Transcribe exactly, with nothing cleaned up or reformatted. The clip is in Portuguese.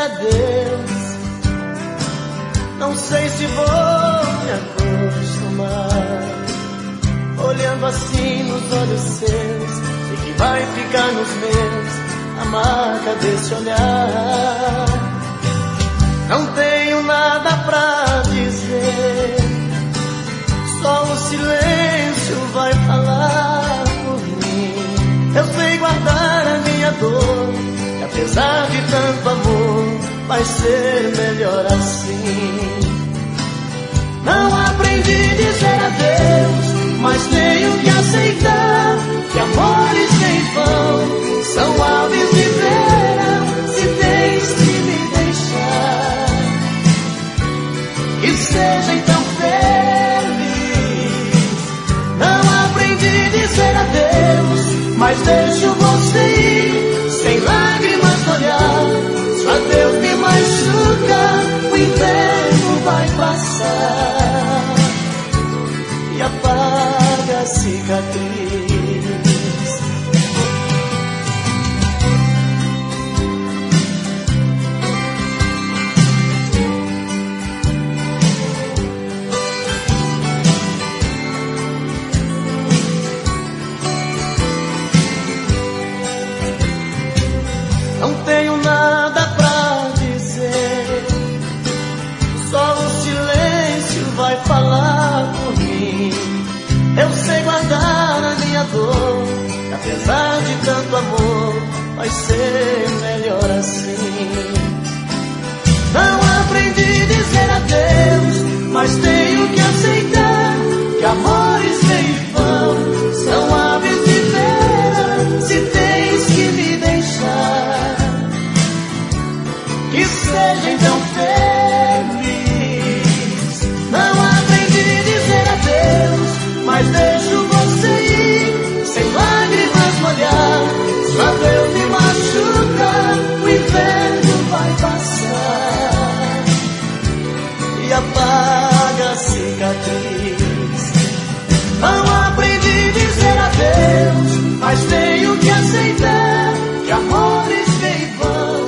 dizer adeus. Não sei se vou me acostumar, olhando assim nos olhos seus, e que vai ficar nos meus a marca desse olhar. Não tenho nada pra dizer, só o silêncio vai falar por mim. Eu sei guardar a minha dor, e apesar de tanto amor, vai ser melhor assim. Não aprendi a dizer adeus, mas tenho que aceitar que amores sem vão são aves de verão. Se tens que me deixar, que seja então feliz. Não aprendi a dizer adeus, mas deixo você ir sem lágrimas no olhar. Se o adeus me machuca, o inverno vai passar e apaga a cicatriz. Não tenho nada pra dizer, só o silêncio vai falar por mim. Eu sei guardar a minha dor, e apesar de tanto amor, vai ser melhor assim. Não aprendi a dizer adeus, mas tenho que aceitar que amores sem vão são aves de verão. Se tens que me deixar, que seja então feliz. Não aprendi a dizer adeus, mas deixo você ir sem lágrimas no olhar. Se o adeus me machuca, o inverno vai passar e apaga a cicatriz. Não aprendi a dizer adeus, mas tenho que aceitar que amores vêm e vão